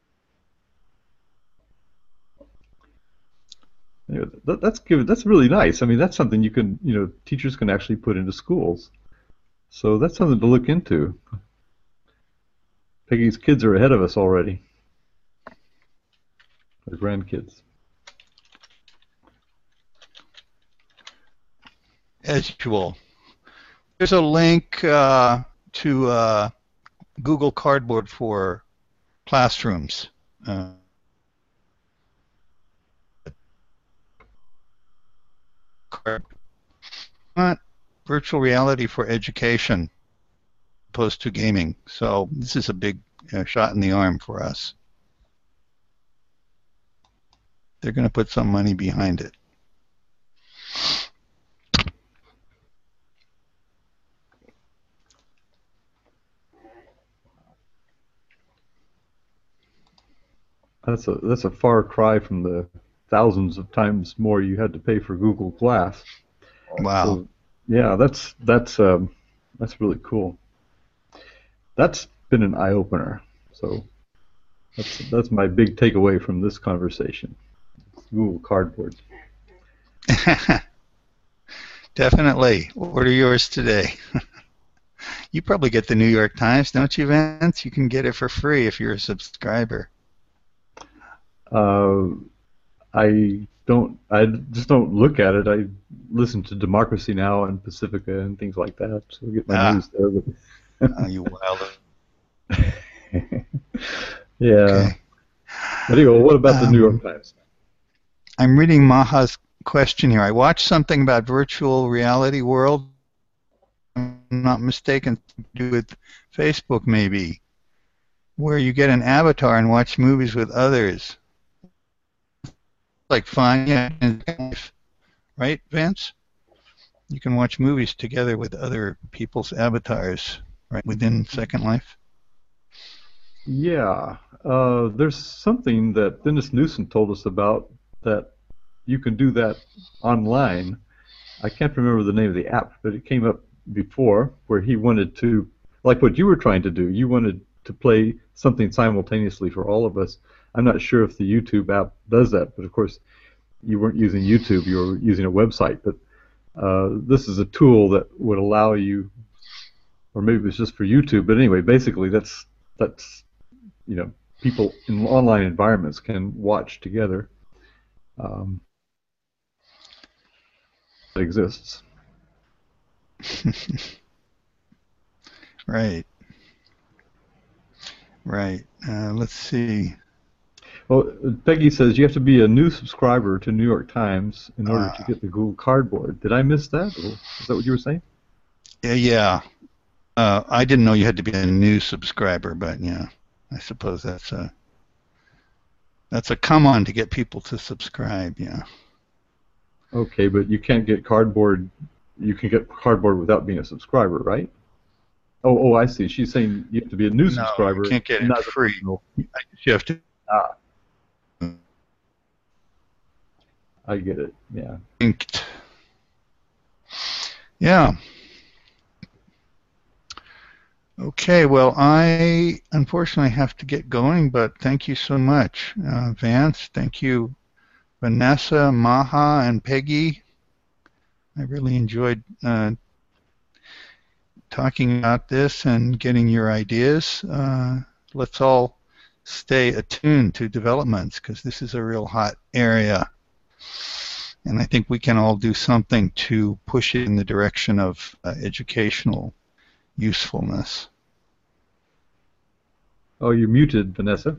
Anyway, that, that's good. That's really nice. I mean, that's something you can, you know, teachers can actually put into schools. So that's something to look into. Peggy's kids are ahead of us already. Her grandkids. As usual, there's a link uh, to uh, Google Cardboard for classrooms. Uh, not virtual reality for education opposed to gaming. So this is a big uh, shot in the arm for us. They're going to put some money behind it. That's a that's a far cry from the thousands of times more you had to pay for Google Glass. Wow. So, yeah, that's that's um, that's really cool. That's been an eye opener. So that's that's my big takeaway from this conversation. Google Cardboard. Definitely. Order yours today. You probably get the New York Times, don't you, Vance? You can get it for free if you're a subscriber. Uh, I don't. I just don't look at it. I listen to Democracy Now! And Pacifica and things like that, so I get my Ah. news there. But Oh, you wild. yeah. Okay. But anyway, what about the Um, New York Times? I'm reading Maha's question here. I watched something about virtual reality world. I'm not mistaken, to do with Facebook maybe, where you get an avatar and watch movies with others. Like fun, yeah, right, Vance? You can watch movies together with other people's avatars, right, within Second Life. Yeah, uh, there's something that Dennis Newsom told us about that you can do that online. I can't remember the name of the app, but it came up before where he wanted to, like what you were trying to do, you wanted to play something simultaneously for all of us. I'm not sure if the YouTube app does that, but of course you weren't using YouTube, you were using a website. But uh, this is a tool that would allow you, or maybe it's just for YouTube, but anyway, basically that's, that's you know, people in online environments can watch together. Um, it exists. Right. Right. Uh, let's see. Well, Peggy says you have to be a new subscriber to New York Times in order Ah. to get the Google Cardboard. Did I miss that? Or is that what you were saying? Yeah, yeah. Uh, I didn't know you had to be a new subscriber, but yeah, I suppose that's a that's a come on to get people to subscribe. Yeah. Okay, but you can't get Cardboard. You can get Cardboard without being a subscriber, right? Oh, oh, I see. She's saying you have to be a new No, subscriber. you can't get it not a free. personal- I guess you have to. Ah, I get it. Yeah. Inked. Yeah. Okay, well, I unfortunately have to get going, but thank you so much, uh, Vance. Thank you, Vanessa, Maha, and Peggy. I really enjoyed uh, talking about this and getting your ideas. Uh, let's all stay attuned to developments because this is a real hot area. And I think we can all do something to push it in the direction of uh, educational usefulness. Oh, you're muted, Vanessa.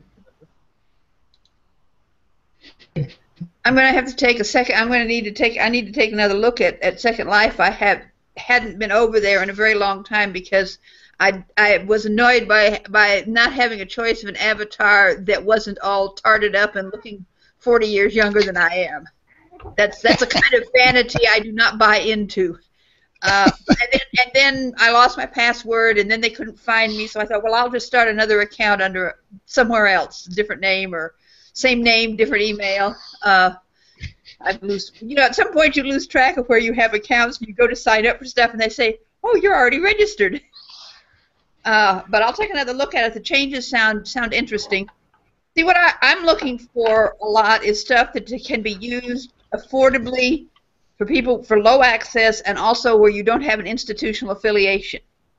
I'm going to have to take a second. I'm going to need to take. I need to take another look at, at Second Life. I have hadn't been over there in a very long time because I I was annoyed by by not having a choice of an avatar that wasn't all tarted up and looking forty years younger than I am. That's that's a kind of vanity I do not buy into. Uh, and, then, and then I lost my password, and then they couldn't find me. So I thought, well, I'll just start another account under somewhere else, different name or same name, different email. Uh, I lose, you know, at some point you lose track of where you have accounts. And you go to sign up for stuff, and they say, "Oh, you're already registered." Uh, but I'll take another look at it. The changes sound sound interesting. See, what I, I'm looking for a lot is stuff that can be used affordably for people for low access, and also where you don't have an institutional affiliation.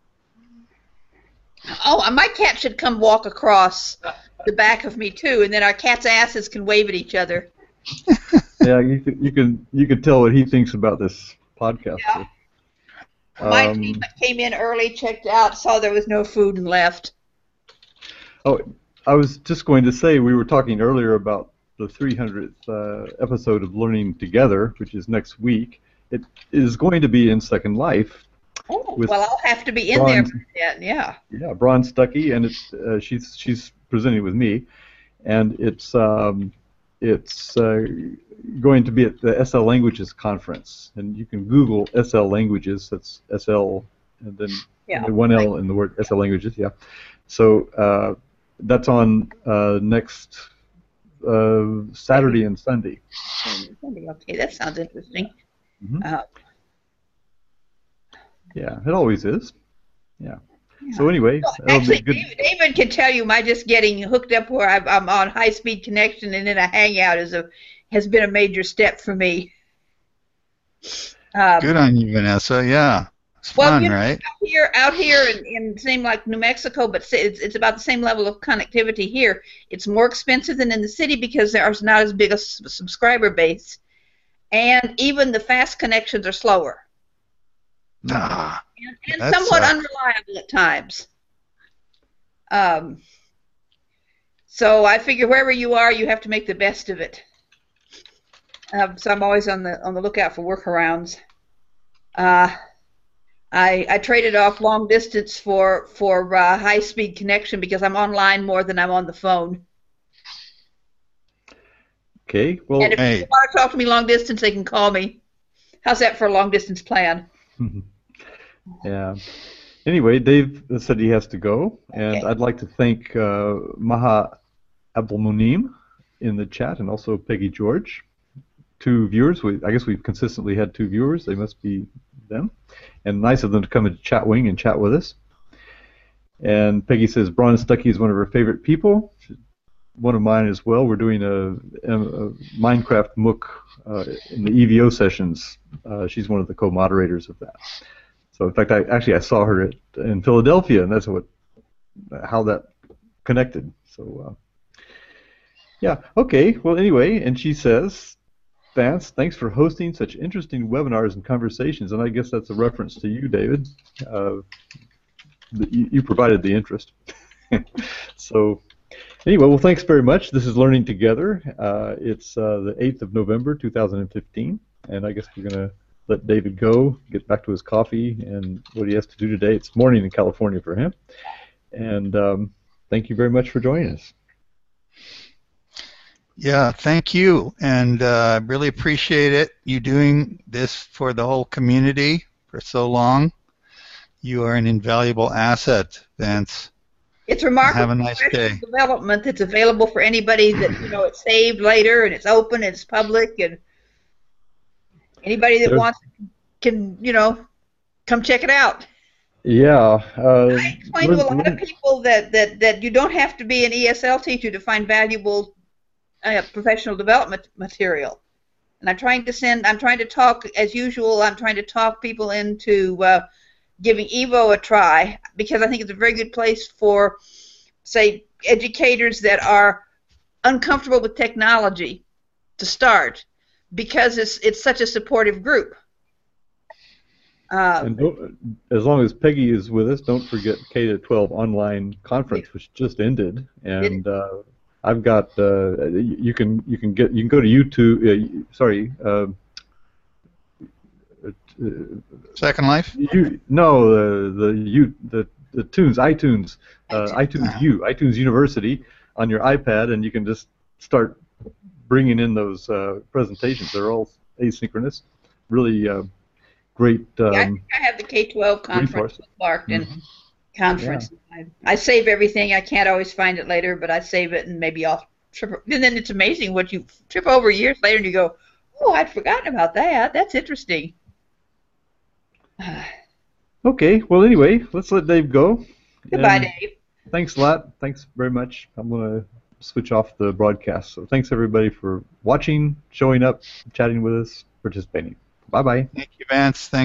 Oh, my cat should come walk across the back of me too, and then our cat's asses can wave at each other. Yeah, you can you can you can tell what he thinks about this podcast. Yeah. My Um, team came in early, checked out, saw there was no food, and left. Oh, I was just going to say, we were talking earlier about the three hundredth uh, episode of Learning Together, which is next week. It is going to be in Second Life. Oh, with well, I'll have to be in Ron- there for that, yeah. Yeah, Braun Stuckey, and it's uh, she's she's presenting with me, and it's um, it's uh, going to be at the S L Languages conference, and you can Google S L Languages. That's S L and then Yeah. one L in the word S L Languages. Yeah, so uh, that's on uh, next uh, Saturday and Sunday. Okay, that sounds interesting. Mhm. Uh, Yeah, it always is. Yeah. Yeah. So anyway, Well, it'll be actually, good. David, David can tell you my just getting hooked up where I've, I'm on high-speed connection and in a hangout is a has been a major step for me. Um, Good on you, Vanessa. Yeah, it's well, fun, you know, right? out here, out here, in, in same like New Mexico, but sa- it's, it's about the same level of connectivity here. It's more expensive than in the city because there's not as big a s- subscriber base, and even the fast connections are slower. Ah, and, and That somewhat sucks. unreliable at times. Um, so I figure wherever you are, you have to make the best of it. Um, so I'm always on the on the lookout for workarounds. Uh, I I traded off long distance for for uh, high speed connection because I'm online more than I'm on the phone. Okay. Well, And if Hey. people want to talk to me long distance, they can call me. How's that for a long distance plan? yeah. Anyway, Dave said he has to go, and Okay. I'd like to thank uh, Maha Abdelmunim in the chat, and also Peggy George, two viewers. We, I guess we've consistently had two viewers. They must be them, and nice of them to come into Chat Wing and chat with us. And Peggy says Braun Stuckey is one of her favorite people. She's one of mine as well. We're doing a, a, a Minecraft M O O C uh, in the E V O sessions. Uh, she's one of the co-moderators of that. So in fact, I actually I saw her at, in Philadelphia, and that's what how that connected. So uh, yeah, okay. Well, anyway, and she says, Vance, thanks for hosting such interesting webinars and conversations. And I guess that's a reference to you, David. Uh, the, you, you provided the interest. So anyway, well, thanks very much. This is Learning Together. Uh, it's uh, the eighth of November, two thousand fifteen, and I guess we're going to let David go, get back to his coffee and what he has to do today. It's morning in California for him. And um, thank you very much for joining us. Yeah, thank you, and uh, really appreciate it. You doing this for the whole community for so long. You are an invaluable asset, Vance. It's remarkable Have a nice professional day. development that's available for anybody that, you know, it's saved later and it's open and it's public, and anybody that There's- wants can, you know, come check it out. Yeah. Uh, I explain to a lot of people that, that, that you don't have to be an E S L teacher to find valuable uh, professional development material. And I'm trying to send, I'm trying to talk, as usual, I'm trying to talk people into uh, giving Evo a try, because I think it's a very good place for, say, educators that are uncomfortable with technology to start, because it's it's such a supportive group. Uh, And don't, as long as Peggy is with us, don't forget K to twelve online conference, which just ended. And uh, I've got uh, you can you can get you can go to YouTube. Uh, sorry. Uh, uh, Second Life? You no the the you the the tunes iTunes uh, iTunes U iTunes University on your iPad, and you can just start bringing in those uh, presentations. They're all asynchronous, really uh, great um, Yeah, I think I have the K twelve conference resource. with Clarkton Mhm. conference. I, I save everything. I can't always find it later, but I save it and maybe I'll trip. And then it's amazing what you trip over years later and you go, oh, I'd forgotten about that. That's interesting. Okay, well, anyway, let's let Dave go. Goodbye, And Dave. Thanks a lot. Thanks very much. I'm going to switch off the broadcast. So thanks, everybody, for watching, showing up, chatting with us, participating. Bye-bye. Thank you, Vance. Thanks.